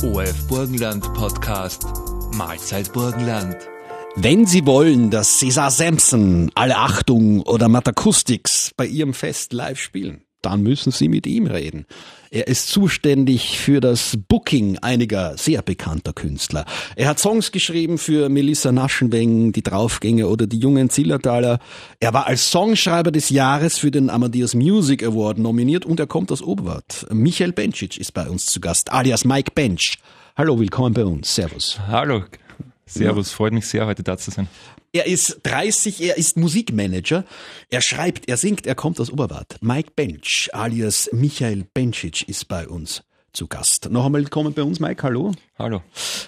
ORF Burgenland Podcast Mahlzeit Burgenland. Wenn Sie wollen, dass Cesar Sampson, Alle Achtung oder Matakustics bei Ihrem Fest live spielen, dann müssen Sie mit ihm reden. Er ist zuständig für das Booking einiger sehr bekannter Künstler. Er hat Songs geschrieben für Melissa Naschenweng, die Draufgänge oder die jungen Zillertaler. Er war als Songschreiber des Jahres für den Amadeus Music Award nominiert und er kommt aus Oberwart. Michael Bencic ist bei uns zu Gast, alias Mike Bench. Hallo, willkommen bei uns. Servus. Hallo. Servus, freut mich sehr, heute da zu sein. Er ist 30, er ist Musikmanager, er schreibt, er singt, er kommt aus Oberwart. Mike Bench, alias Michael Bencic, ist bei uns zu Gast. Noch einmal willkommen bei uns, Mike, hallo. Hallo.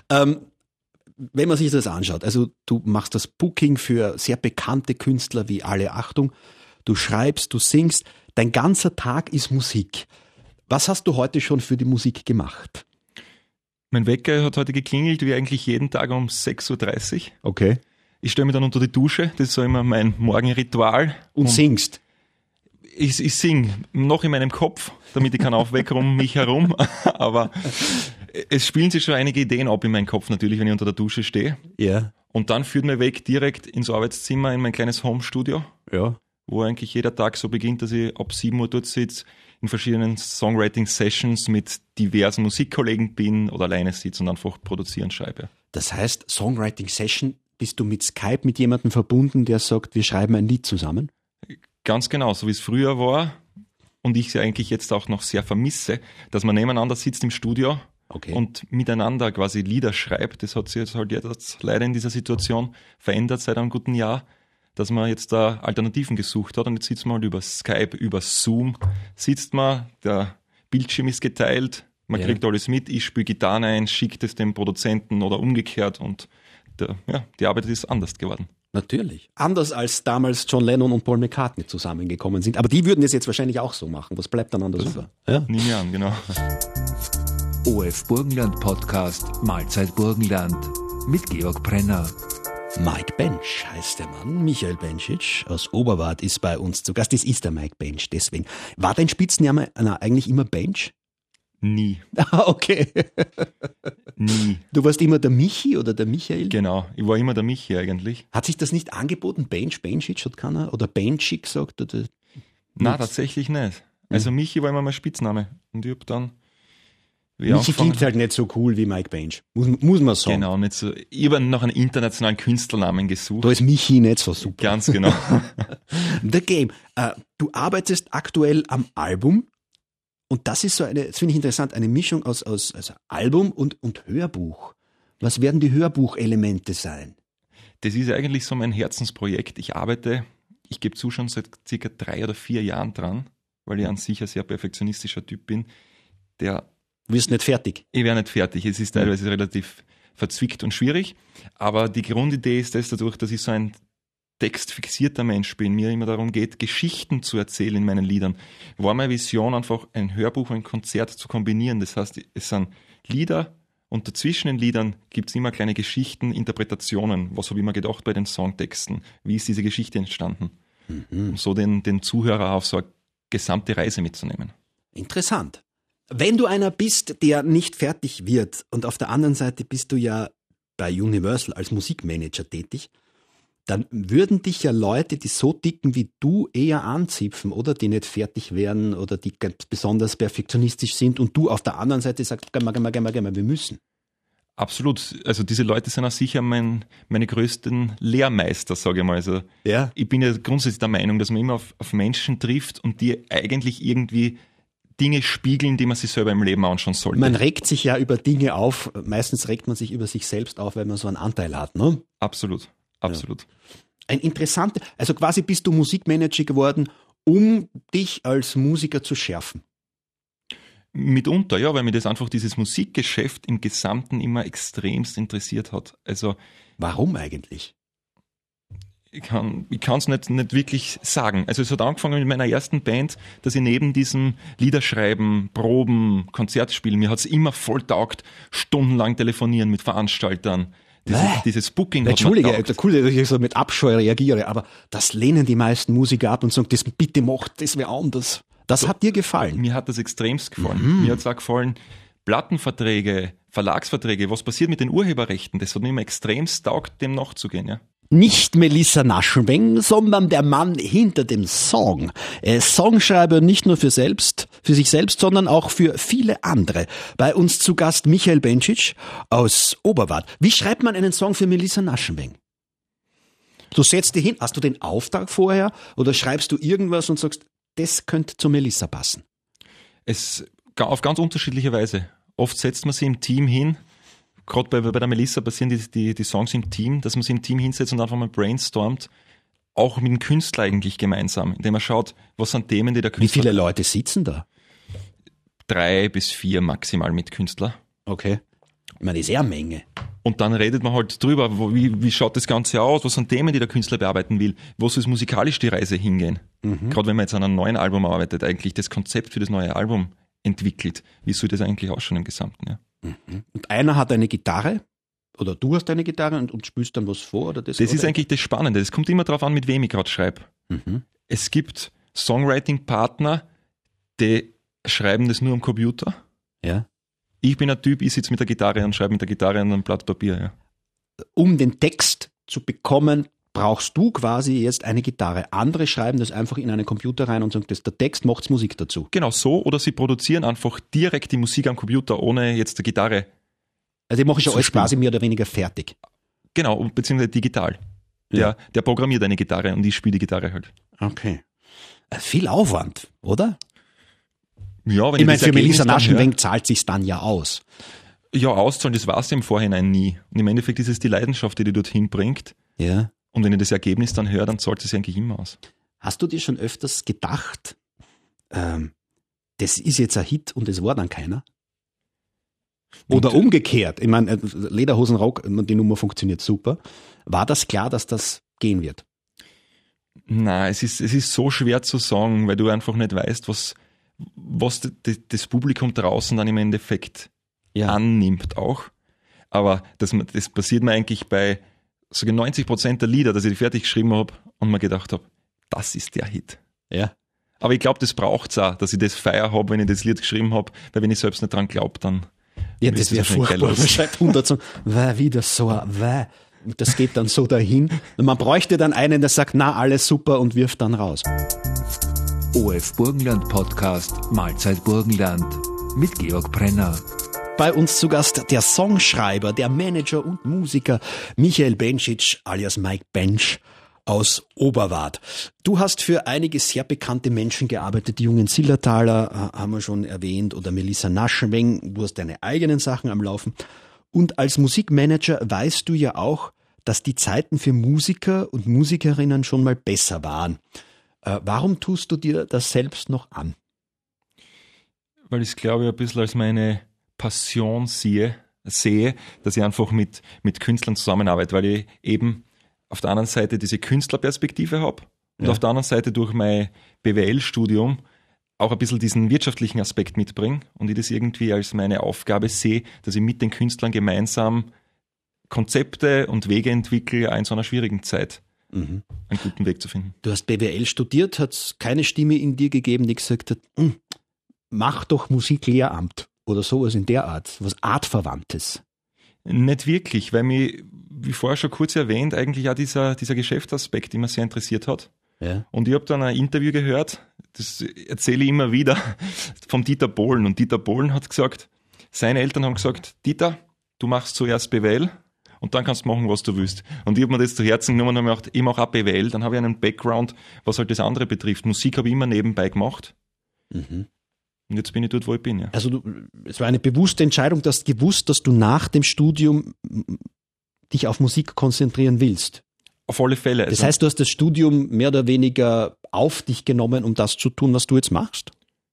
Wenn man sich das anschaut, also du machst das Booking für sehr bekannte Künstler wie Alle Achtung, du schreibst, du singst, dein ganzer Tag ist Musik. Was hast du heute schon für die Musik gemacht? Mein Wecker hat heute geklingelt, wie eigentlich jeden Tag um 6.30 Uhr. Okay. Ich stelle mich dann unter die Dusche, das ist so immer mein Morgenritual. Und singst? Ich singe noch in meinem Kopf, damit ich keinen Aufwecker um mich herum, aber es spielen sich schon einige Ideen ab in meinem Kopf natürlich, wenn ich unter der Dusche stehe. Ja. Und dann führt mein Weg direkt ins Arbeitszimmer, in mein kleines Homestudio, Ja. wo eigentlich jeder Tag so beginnt, dass ich ab 7 Uhr dort sitze, in verschiedenen Songwriting-Sessions mit diversen Musikkollegen bin oder alleine sitze und einfach produzieren schreibe. Das heißt, Songwriting-Session, bist du mit Skype mit jemandem verbunden, der sagt, wir schreiben ein Lied zusammen? Ganz genau, so wie es früher war und ich sie eigentlich jetzt auch noch sehr vermisse, dass man nebeneinander sitzt im Studio und miteinander quasi Lieder schreibt. Das hat sich jetzt halt jetzt leider in dieser Situation verändert seit einem guten Jahr, dass man jetzt da Alternativen gesucht hat und jetzt sitzt man halt über Skype, über Zoom, sitzt man, der Bildschirm ist geteilt, man kriegt alles mit, ich spiele Gitarre ein, schickt es dem Produzenten oder umgekehrt und die Arbeit ist anders geworden. Natürlich. Anders als damals John Lennon und Paul McCartney zusammengekommen sind. Aber die würden es jetzt wahrscheinlich auch so machen. Was bleibt dann anders über? Ja? Nie mehr an, genau. ORF Burgenland Podcast Mahlzeit Burgenland mit Georg Brenner. Mike Bench heißt der Mann. Michael Bencic aus Oberwart ist bei uns zu Gast. Das ist der Mike Bench, deswegen. War dein Spitzname eigentlich immer Bench? Nie. Okay. Nie. Du warst immer der Michi oder der Michael? Genau, ich war immer der Michi eigentlich. Hat sich das nicht angeboten? Bencic hat keiner? Oder Benchi gesagt? Oder? Nein, tatsächlich nicht. Also Michi war immer mein Spitzname. Und ich habe dann... Michi klingt halt nicht so cool wie Mike Bench. Muss man sagen. Genau, nicht so. Ich habe nach einem internationalen Künstlernamen gesucht. Da ist Michi nicht so super. Ganz genau. The Game. Du arbeitest aktuell am Album. Und das ist das finde ich interessant, eine Mischung aus Album und Hörbuch. Was werden die Hörbuchelemente sein? Das ist eigentlich so mein Herzensprojekt. Ich gebe zu, schon seit circa 3 oder 4 Jahren dran, weil ich an sich ein sehr perfektionistischer Typ bin. Du wirst nicht fertig? Ich werde nicht fertig. Es ist teilweise relativ verzwickt und schwierig. Aber die Grundidee ist das dadurch, dass ich so ein textfixierter Mensch bin, mir immer darum geht, Geschichten zu erzählen in meinen Liedern, war meine Vision einfach ein Hörbuch und ein Konzert zu kombinieren. Das heißt, es sind Lieder und dazwischen den Liedern gibt es immer kleine Geschichten, Interpretationen. Was habe ich mir gedacht bei den Songtexten? Wie ist diese Geschichte entstanden? Um so den Zuhörer auf so eine gesamte Reise mitzunehmen. Interessant. Wenn du einer bist, der nicht fertig wird und auf der anderen Seite bist du ja bei Universal als Musikmanager tätig, dann würden dich ja Leute, die so ticken wie du, eher anzipfen, oder? Die nicht fertig werden oder die ganz besonders perfektionistisch sind und du auf der anderen Seite sagst, geh mal, wir müssen. Absolut. Also diese Leute sind auch sicher meine größten Lehrmeister, sage ich mal. Also ich bin ja grundsätzlich der Meinung, dass man immer auf Menschen trifft und die eigentlich irgendwie Dinge spiegeln, die man sich selber im Leben anschauen sollte. Man regt sich ja über Dinge auf, meistens regt man sich über sich selbst auf, weil man so einen Anteil hat, ne? Absolut. Absolut. Ja. Ein interessanter, also quasi bist du Musikmanager geworden, um dich als Musiker zu schärfen. Mitunter, ja, weil mir das einfach dieses Musikgeschäft im Gesamten immer extremst interessiert hat. Also warum eigentlich? Ich kann es nicht wirklich sagen. Also es hat angefangen mit meiner ersten Band, dass ich neben diesem Liederschreiben, Proben, Konzertspielen, mir hat es immer voll taugt, stundenlang telefonieren mit Veranstaltern. Dieses Booking. Entschuldige, cool, dass ich so mit Abscheu reagiere, aber das lehnen die meisten Musiker ab und sagen, das bitte macht, das wäre anders. Das hat dir gefallen? Mir hat das extremst gefallen. Mir hat es auch gefallen, Plattenverträge Verlagsverträge, was passiert mit den Urheberrechten, das hat mir immer extremst taugt, dem nachzugehen, ja. Nicht Melissa Naschenweng, sondern der Mann hinter dem Song. Er ist Songschreiber nicht nur für sich selbst, sondern auch für viele andere. Bei uns zu Gast Michael Bencic aus Oberwart. Wie schreibt man einen Song für Melissa Naschenweng? Du setzt dich hin, hast du den Auftrag vorher oder schreibst du irgendwas und sagst, das könnte zu Melissa passen? Es auf ganz unterschiedliche Weise. Oft setzt man sie im Team hin. Gerade bei der Melissa passieren die Songs im Team, dass man sie im Team hinsetzt und einfach mal brainstormt, auch mit dem Künstler eigentlich gemeinsam, indem man schaut, was sind Themen, die der Künstler... Wie viele Leute sitzen da? 3 bis 4 maximal mit Künstler. Okay. Ich meine, das ist eher eine Menge. Und dann redet man halt drüber, wie schaut das Ganze aus, was sind Themen, die der Künstler bearbeiten will, wo soll musikalisch die Reise hingehen. Gerade wenn man jetzt an einem neuen Album arbeitet, eigentlich das Konzept für das neue Album entwickelt, wie soll das eigentlich ausschauen im Gesamten, ja. Und einer hat eine Gitarre, oder du hast eine Gitarre und spielst dann was vor? Oder das ist eigentlich das Spannende. Es kommt immer darauf an, mit wem ich gerade schreibe. Es gibt Songwriting-Partner, die schreiben das nur am Computer. Ja. Ich bin ein Typ, ich sitze mit der Gitarre und schreibe mit der Gitarre an einem Blatt Papier. Ja. Um den Text zu bekommen, brauchst du quasi jetzt eine Gitarre. Andere schreiben das einfach in einen Computer rein und sagen, das der Text, macht's Musik dazu. Genau so, oder sie produzieren einfach direkt die Musik am Computer, ohne jetzt die Gitarre. Also die mache ich ja alles quasi mehr oder weniger fertig. Genau, beziehungsweise digital. Ja. Der programmiert eine Gitarre und ich spiele die Gitarre halt. Okay. Viel Aufwand, oder? Ja, wenn ich meine, für Melissa Naschenweng zahlt sich's dann ja aus. Ja, auszahlen, das weiß ich im Vorhinein nie. Und im Endeffekt ist es die Leidenschaft, die dich dorthin bringt. Ja. Und wenn ich das Ergebnis dann höre, dann zahlt es sich eigentlich immer aus. Hast du dir schon öfters gedacht, das ist jetzt ein Hit und es war dann keiner? Oder umgekehrt. Ich meine, Lederhosenrock, die Nummer funktioniert super. War das klar, dass das gehen wird? Nein, es ist so schwer zu sagen, weil du einfach nicht weißt, was das Publikum draußen dann im Endeffekt annimmt auch. Aber das passiert mir eigentlich bei sogar 90% der Lieder, dass ich die fertig geschrieben habe und mir gedacht habe, das ist der Hit. Ja. Aber ich glaube, das braucht's auch, dass ich das Feier habe, wenn ich das Lied geschrieben habe, weil wenn ich selbst nicht dran glaube, dann... Ja, das wäre furchtbar. Man schreibt 100 Songs, wieder so, das geht dann so dahin. Und man bräuchte dann einen, der sagt, na, alles super und wirft dann raus. OF Burgenland Podcast Mahlzeit Burgenland mit Georg Brenner. Bei uns zu Gast der Songschreiber, der Manager und Musiker Michael Bencic alias Mike Bench aus Oberwart. Du hast für einige sehr bekannte Menschen gearbeitet, die Jungen Zillertaler haben wir schon erwähnt oder Melissa Naschenweng. Du hast deine eigenen Sachen am Laufen. Und als Musikmanager weißt du ja auch, dass die Zeiten für Musiker und Musikerinnen schon mal besser waren. Warum tust du dir das selbst noch an? Weil ich es, glaube ich, ein bisschen als meine Passion sehe, dass ich einfach mit Künstlern zusammenarbeite, weil ich eben auf der anderen Seite diese Künstlerperspektive habe und auf der anderen Seite durch mein BWL-Studium auch ein bisschen diesen wirtschaftlichen Aspekt mitbringe und ich das irgendwie als meine Aufgabe sehe, dass ich mit den Künstlern gemeinsam Konzepte und Wege entwickle, auch in so einer schwierigen Zeit einen guten Weg zu finden. Du hast BWL studiert, hat es keine Stimme in dir gegeben, die gesagt hat, mach doch Musiklehramt oder sowas in der Art, was Artverwandtes? Nicht wirklich, weil mich, wie vorher schon kurz erwähnt, eigentlich auch dieser Geschäftsaspekt immer sehr interessiert hat. Ja. Und ich habe dann ein Interview gehört, das erzähle ich immer wieder, vom Dieter Bohlen. Und Dieter Bohlen hat gesagt, seine Eltern haben gesagt, Dieter, du machst zuerst BWL und dann kannst du machen, was du willst. Und ich habe mir das zu Herzen genommen und habe mir gedacht, ich mache auch BWL, dann habe ich einen Background, was halt das andere betrifft. Musik habe ich immer nebenbei gemacht. Und jetzt bin ich dort, wo ich bin. Ja. Also es war eine bewusste Entscheidung, du hast gewusst, dass du nach dem Studium dich auf Musik konzentrieren willst. Auf alle Fälle. Das heißt, du hast das Studium mehr oder weniger auf dich genommen, um das zu tun, was du jetzt machst?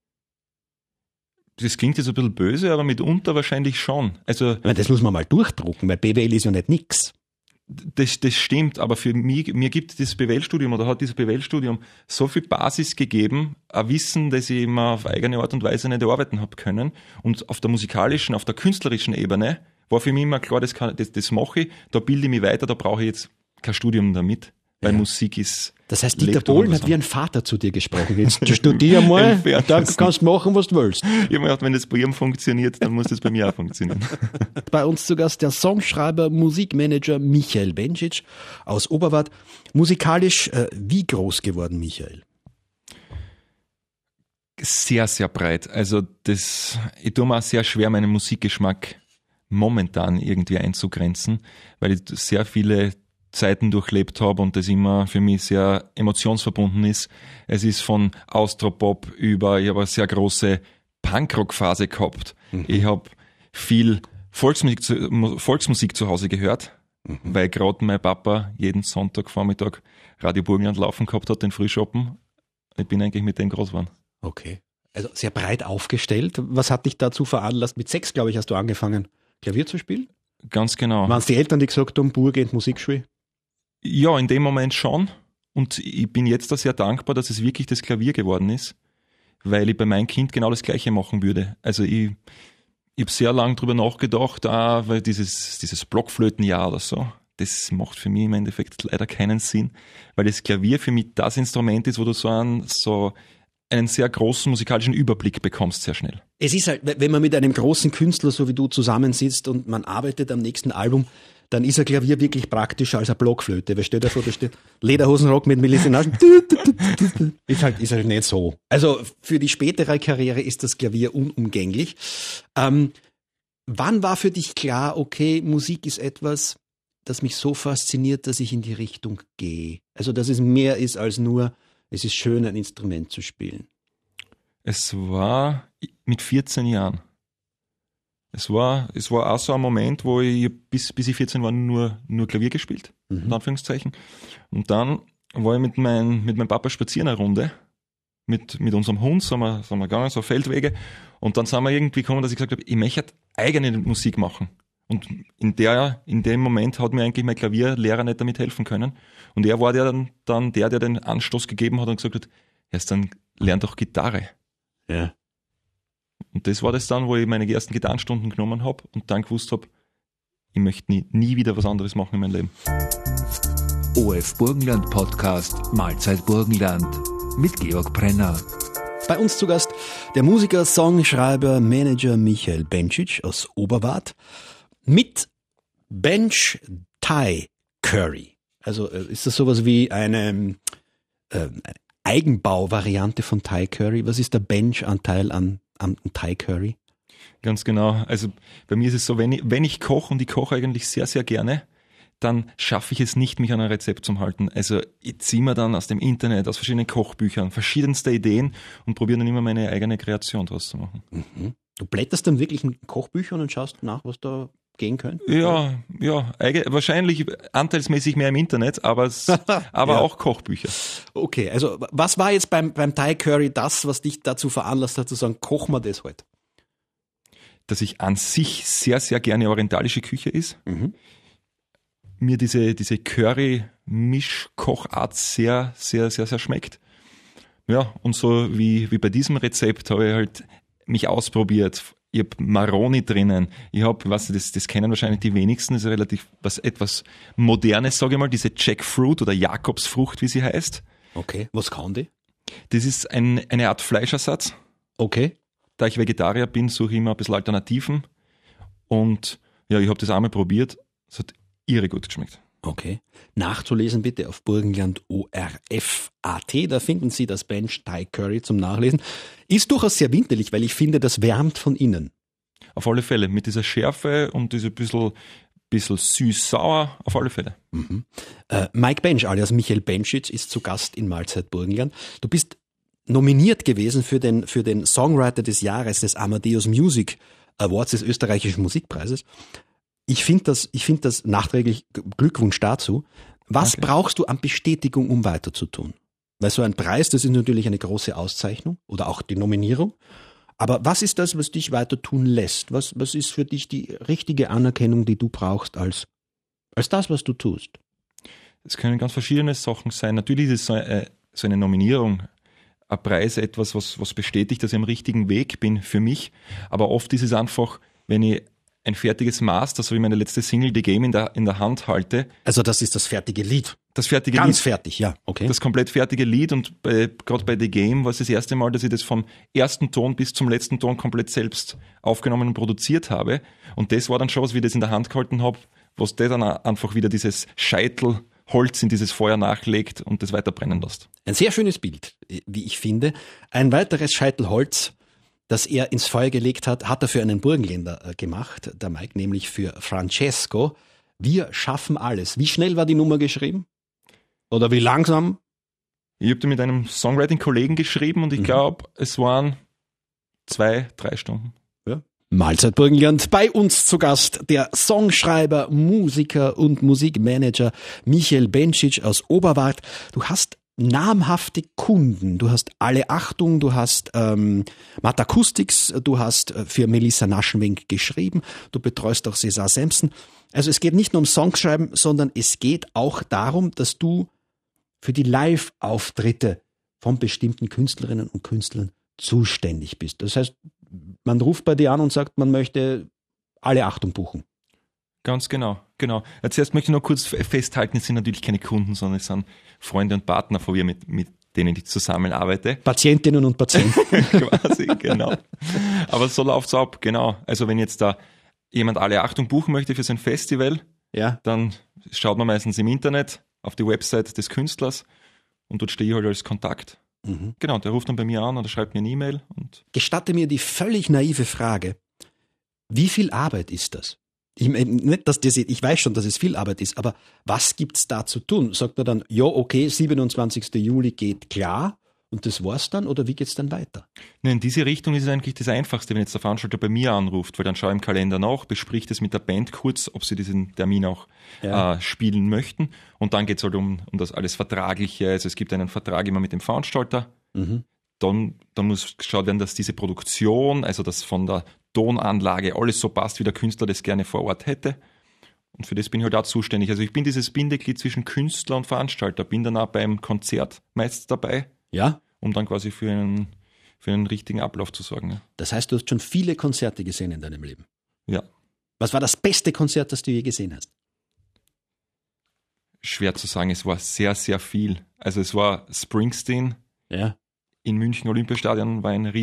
Das klingt jetzt ein bisschen böse, aber mitunter wahrscheinlich schon. Also, das muss man mal durchdrucken, weil BWL ist ja nicht nix. Das stimmt, aber für mich, mir gibt das BWL-Studium oder hat dieses BWL-Studium so viel Basis gegeben, ein Wissen, das ich immer auf eigene Art und Weise nicht erarbeiten habe können. Und auf der musikalischen, auf der künstlerischen Ebene war für mich immer klar, das mache ich, da bilde ich mich weiter, da brauche ich jetzt kein Studium damit. weil Musik ist... Das heißt, Dieter Bohlen hat wie ein Vater zu dir gesprochen. Jetzt studier mal, dann kannst du machen, was du willst. Ich habe mir gedacht, wenn das bei ihm funktioniert, dann muss das bei mir auch funktionieren. Bei uns zu Gast der Songschreiber, Musikmanager Michael Bencic aus Oberwart. Musikalisch, wie groß geworden, Michael? Sehr, sehr breit. Also ich tue mir auch sehr schwer, meinen Musikgeschmack momentan irgendwie einzugrenzen, weil ich sehr viele Zeiten durchlebt habe und das immer für mich sehr emotionsverbunden ist. Es ist von Austropop über, ich habe eine sehr große Punkrock-Phase gehabt. Ich habe viel Volksmusik zu Hause gehört, weil gerade mein Papa jeden Sonntagvormittag Radio Burgenland laufen gehabt hat, den Frühschoppen. Ich bin eigentlich mit dem groß geworden. Okay. Also sehr breit aufgestellt. Was hat dich dazu veranlasst? Mit 6, glaube ich, hast du angefangen, Klavier zu spielen? Ganz genau. Waren es die Eltern, die gesagt haben, Bur geht Musikschule? Ja, in dem Moment schon. Und ich bin jetzt da sehr dankbar, dass es wirklich das Klavier geworden ist, weil ich bei meinem Kind genau das Gleiche machen würde. Also ich habe sehr lange drüber nachgedacht, weil dieses Blockflötenjahr oder so, das macht für mich im Endeffekt leider keinen Sinn, weil das Klavier für mich das Instrument ist, wo du so einen sehr großen musikalischen Überblick bekommst sehr schnell. Es ist halt, wenn man mit einem großen Künstler, so wie du, zusammensitzt und man arbeitet am nächsten Album, dann ist ein Klavier wirklich praktischer als eine Blockflöte. Wer steht davor, da steht Lederhosenrock mit Melissenagen. Ist halt nicht so. Also für die spätere Karriere ist das Klavier unumgänglich. Wann war für dich klar, okay, Musik ist etwas, das mich so fasziniert, dass ich in die Richtung gehe? Also dass es mehr ist als nur, es ist schön, ein Instrument zu spielen. Es war mit 14 Jahren. Es war auch so ein Moment, wo ich bis ich 14 war nur Klavier gespielt, in Anführungszeichen. Und dann war ich mit meinem Papa spazieren eine Runde, mit unserem Hund, sind wir gegangen, so Feldwege. Und dann sind wir irgendwie gekommen, dass ich gesagt habe, ich möchte eigene Musik machen. Und in dem Moment hat mir eigentlich mein Klavierlehrer nicht damit helfen können. Und er war der den Anstoß gegeben hat und gesagt hat, erst dann lern doch Gitarre. Ja. Und das war das dann, wo ich meine ersten Gitarrenstunden genommen habe und dann gewusst habe, ich möchte nie wieder was anderes machen in meinem Leben. OF Burgenland Podcast Mahlzeit Burgenland mit Georg Brenner. Bei uns zu Gast der Musiker, Songschreiber, Manager Michael Bencic aus Oberwart mit Bench Thai Curry. Also ist das sowas wie eine Eigenbauvariante von Thai Curry? Was ist der Bench-Anteil an Thai Curry? Ganz genau. Also bei mir ist es so, wenn ich koche, und ich koche eigentlich sehr, sehr gerne, dann schaffe ich es nicht, mich an ein Rezept zu halten. Also ich ziehe mir dann aus dem Internet, aus verschiedenen Kochbüchern, verschiedenste Ideen und probiere dann immer meine eigene Kreation draus zu machen. Mhm. Du blätterst dann wirklich in Kochbüchern und schaust nach, was da gehen könnte? Ja, wahrscheinlich anteilsmäßig mehr im Internet, aber ja. Auch Kochbücher. Okay, also was war jetzt beim Thai Curry das, was dich dazu veranlasst hat, zu sagen, kochen wir das heute? Dass ich an sich sehr, sehr gerne orientalische Küche ist. Mir diese Curry-Mischkochart sehr, sehr, sehr, sehr schmeckt. Ja, und so wie bei diesem Rezept habe ich halt mich ausprobiert. Ich habe Maroni drinnen. Ich habe, das kennen wahrscheinlich die wenigsten, das ist relativ etwas Modernes, sage ich mal, diese Jackfruit oder Jakobsfrucht, wie sie heißt. Okay, was kann die? Das ist eine Art Fleischersatz. Okay. Da ich Vegetarier bin, suche ich immer ein bisschen Alternativen. Und ja, ich habe das einmal probiert. Es hat irre gut geschmeckt. Okay. Nachzulesen bitte auf Burgenland ORF.at. Da finden Sie das Bench Thai Curry zum Nachlesen. Ist durchaus sehr winterlich, weil ich finde, das wärmt von innen. Auf alle Fälle. Mit dieser Schärfe und dieser bisschen süß-sauer, auf alle Fälle. Mike Bench alias Michael Bencic ist zu Gast in Mahlzeit Burgenland. Du bist nominiert gewesen für den Songwriter des Jahres des Amadeus Music Awards des österreichischen Musikpreises. Ich finde das nachträglich Glückwunsch dazu. Was brauchst du an Bestätigung, um weiterzutun? Weil so ein Preis, das ist natürlich eine große Auszeichnung oder auch die Nominierung. Aber was ist das, was dich weiter tun lässt? Was ist für dich die richtige Anerkennung, die du brauchst als das, was du tust? Es können ganz verschiedene Sachen sein. Natürlich ist es so eine Nominierung, ein Preis etwas, was bestätigt, dass ich am richtigen Weg bin für mich. Aber oft ist es einfach, wenn ich ein fertiges Master, so wie meine letzte Single, The Game, in der Hand halte. Also das ist das fertige Lied? Das fertige Ganz Lied. fertig, ja, okay. Das komplett fertige Lied und gerade bei The Game war es das erste Mal, dass ich das vom ersten Ton bis zum letzten Ton komplett selbst aufgenommen und produziert habe. Und das war dann schon was, wie ich das in der Hand gehalten habe, was der dann einfach wieder dieses Scheitelholz in dieses Feuer nachlegt und das weiter brennen lässt. Ein sehr schönes Bild, wie ich finde. Ein weiteres Scheitelholz, das er ins Feuer gelegt hat, hat er für einen Burgenländer gemacht, der Mike, nämlich für Francesco. Wir schaffen alles. Wie schnell war die Nummer geschrieben? Oder wie langsam? Ich habe die mit einem Songwriting-Kollegen geschrieben und ich glaube, es waren 2-3 Stunden. Ja. Mahlzeit Burgenland. Bei uns zu Gast der Songschreiber, Musiker und Musikmanager Michael Bencic aus Oberwart. Du hast namhafte Kunden. Du hast Alle Achtung, du hast Matakustics, du hast für Melissa Naschenwenk geschrieben, du betreust auch César Sampson. Also es geht nicht nur um Songschreiben, sondern es geht auch darum, dass du für die Live-Auftritte von bestimmten Künstlerinnen und Künstlern zuständig bist. Das heißt, man ruft bei dir an und sagt, man möchte Alle Achtung buchen. Ganz genau. Zuerst möchte ich noch kurz festhalten, es sind natürlich keine Kunden, sondern es sind Freunde und Partner von mir, mit denen ich zusammenarbeite. Patientinnen und Patienten. Quasi, genau. Aber so läuft's ab, genau. Also wenn jetzt da jemand Alle Achtung buchen möchte für sein Festival, Ja. dann schaut man meistens im Internet auf die Website des Künstlers und dort stehe ich halt als Kontakt. Genau, der ruft dann bei mir an oder schreibt mir eine E-Mail. Und Gestatte mir die völlig naive Frage, wie viel Arbeit ist das? Ich weiß schon, dass es viel Arbeit ist, aber was gibt's da zu tun? Sagt er dann, ja, okay, 27. Juli geht klar und das war's dann, oder wie geht's dann weiter? in diese Richtung ist es eigentlich das Einfachste, wenn jetzt der Veranstalter bei mir anruft, weil dann schaue ich im Kalender nach, bespricht es mit der Band kurz, ob sie diesen Termin auch spielen möchten, und dann geht's halt um das alles Vertragliche. Also es gibt einen Vertrag immer mit dem Veranstalter. Dann muss geschaut werden, dass diese Produktion, also das von der Tonanlage alles so passt, wie der Künstler das gerne vor Ort hätte. Und für das bin ich halt auch zuständig. Also ich bin dieses Bindeglied zwischen Künstler und Veranstalter, bin dann auch beim Konzert meist dabei, Ja? um dann quasi für einen richtigen Ablauf zu sorgen. Ja. Das heißt, du hast schon viele Konzerte gesehen in deinem Leben. Ja. Was war das beste Konzert, das du je gesehen hast? Schwer zu sagen, es war sehr, sehr viel. Also es war Springsteen Ja. in München Olympiastadion, war ein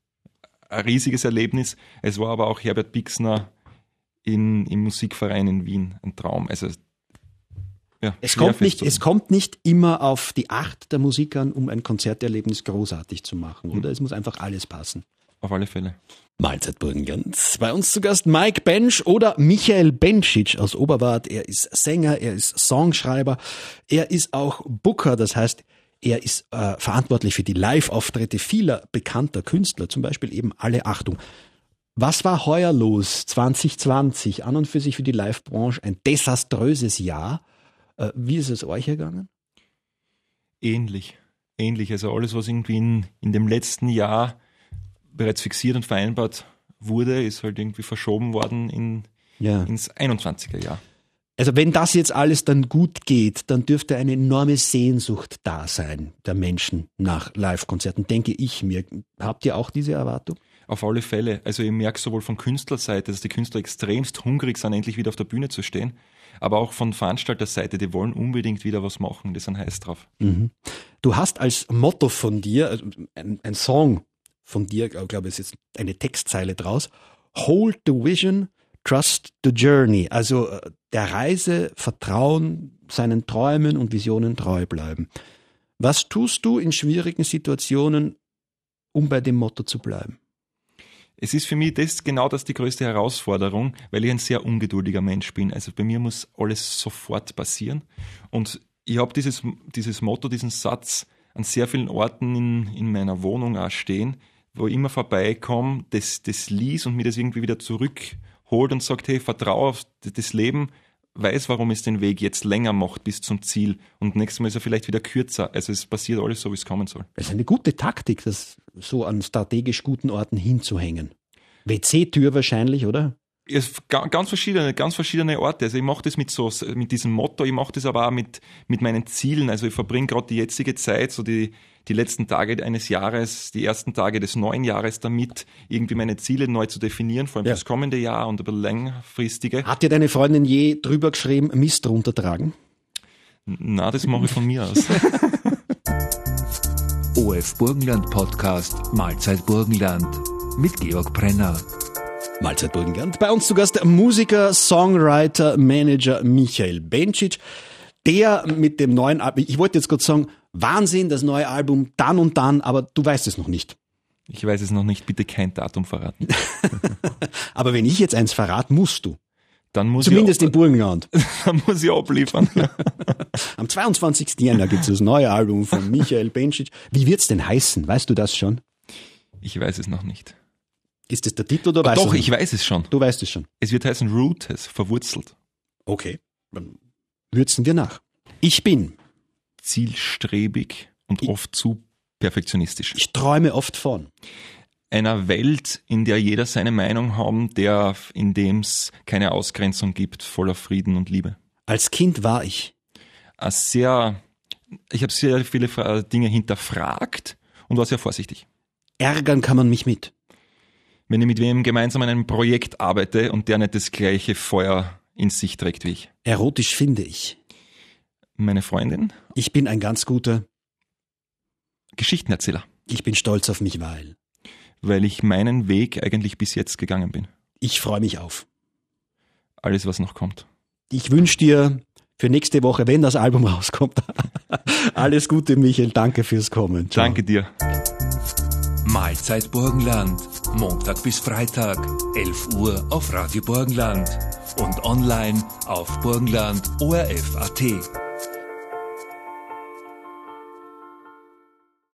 riesiges Erlebnis. Es war aber auch Herbert Bixner im Musikverein in Wien, ein Traum. Also ja, Es kommt nicht immer auf die Art der Musik an, um ein Konzerterlebnis großartig zu machen, oder? Es muss einfach alles passen. Auf alle Fälle. Mahlzeit Burgenland. Bei uns zu Gast Mike Bench oder Michael Bencic aus Oberwart. Er ist Sänger, er ist Songschreiber, er ist auch Booker, das heißt, er ist verantwortlich für die Live-Auftritte vieler bekannter Künstler, zum Beispiel eben Alle Achtung. Was war heuer los, 2020, an und für sich für die Live-Branche ein desaströses Jahr? Wie ist es euch ergangen? Ähnlich. Also alles, was irgendwie in dem letzten Jahr bereits fixiert und vereinbart wurde, ist halt irgendwie verschoben worden ins 21er Jahr. Also wenn das jetzt alles dann gut geht, dann dürfte eine enorme Sehnsucht da sein der Menschen nach Live-Konzerten, denke ich mir. Habt ihr auch diese Erwartung? Auf alle Fälle. Also ich merke sowohl von Künstlerseite, dass die Künstler extremst hungrig sind, endlich wieder auf der Bühne zu stehen, aber auch von Veranstalterseite, die wollen unbedingt wieder was machen, die sind heiß drauf. Mhm. Du hast als Motto von dir, also ein Song von dir, ich glaube, es ist jetzt eine Textzeile draus, Hold the Vision, Trust the Journey, also der Reise vertrauen, seinen Träumen und Visionen treu bleiben. Was tust du in schwierigen Situationen, um bei dem Motto zu bleiben? Es ist für mich genau das die größte Herausforderung, weil ich ein sehr ungeduldiger Mensch bin. Also bei mir muss alles sofort passieren. Und ich habe dieses Motto, diesen Satz an sehr vielen Orten in meiner Wohnung auch stehen, wo ich immer vorbeikomme, das lies und mir das irgendwie wieder zurückholt und sagt, hey, vertraue auf das Leben, weiß, warum es den Weg jetzt länger macht bis zum Ziel, und nächstes Mal ist er vielleicht wieder kürzer. Also es passiert alles so, wie es kommen soll. Das ist eine gute Taktik, das so an strategisch guten Orten hinzuhängen. WC-Tür wahrscheinlich, oder? Ganz verschiedene Orte. Also ich mache das mit diesem Motto, ich mache das aber auch mit meinen Zielen. Also ich verbringe gerade die jetzige Zeit, so die letzten Tage eines Jahres, die ersten Tage des neuen Jahres damit, irgendwie meine Ziele neu zu definieren, vor allem das kommende Jahr und ein bisschen längerfristige. Hat dir deine Freundin je drüber geschrieben, Mist runtertragen? Na, das mache ich von mir aus. OF Burgenland Podcast Mahlzeit Burgenland mit Georg Brenner. Mahlzeit Burgenland. Bei uns zu Gast der Musiker, Songwriter, Manager Michael Bencic. Der mit dem neuen Album, ich wollte jetzt gerade sagen, Wahnsinn, das neue Album, dann und dann, aber du weißt es noch nicht. Ich weiß es noch nicht, bitte kein Datum verraten. Aber wenn ich jetzt eins verrate, musst du. Dann muss Zumindest in Burgenland. Dann muss ich abliefern. Am 22. Jänner gibt es das neue Album von Michael Bencic. Wie wird's denn heißen? Weißt du das schon? Ich weiß es noch nicht. Ist das der Titel oder weißt du? Doch, ich weiß es schon. Du weißt es schon. Es wird heißen Rooted, verwurzelt. Okay, dann würzen wir nach. Ich bin zielstrebig und oft zu perfektionistisch. Ich träume oft von einer Welt, in der jeder seine Meinung haben, in dem es keine Ausgrenzung gibt, voller Frieden und Liebe. Als Kind war ich ich habe sehr viele Dinge hinterfragt und war sehr vorsichtig. Ärgern kann man mich mit. Wenn ich mit wem gemeinsam an einem Projekt arbeite und der nicht das gleiche Feuer in sich trägt wie ich. Erotisch finde ich meine Freundin. Ich bin ein ganz guter Geschichtenerzähler. Ich bin stolz auf mich, weil ich meinen Weg eigentlich bis jetzt gegangen bin. Ich freue mich auf alles, was noch kommt. Ich wünsche dir für nächste Woche, wenn das Album rauskommt, alles Gute, Michael. Danke fürs Kommen. Ciao. Danke dir. Mahlzeit Burgenland. Montag bis Freitag, 11 Uhr auf Radio Burgenland und online auf Burgenland ORF.at.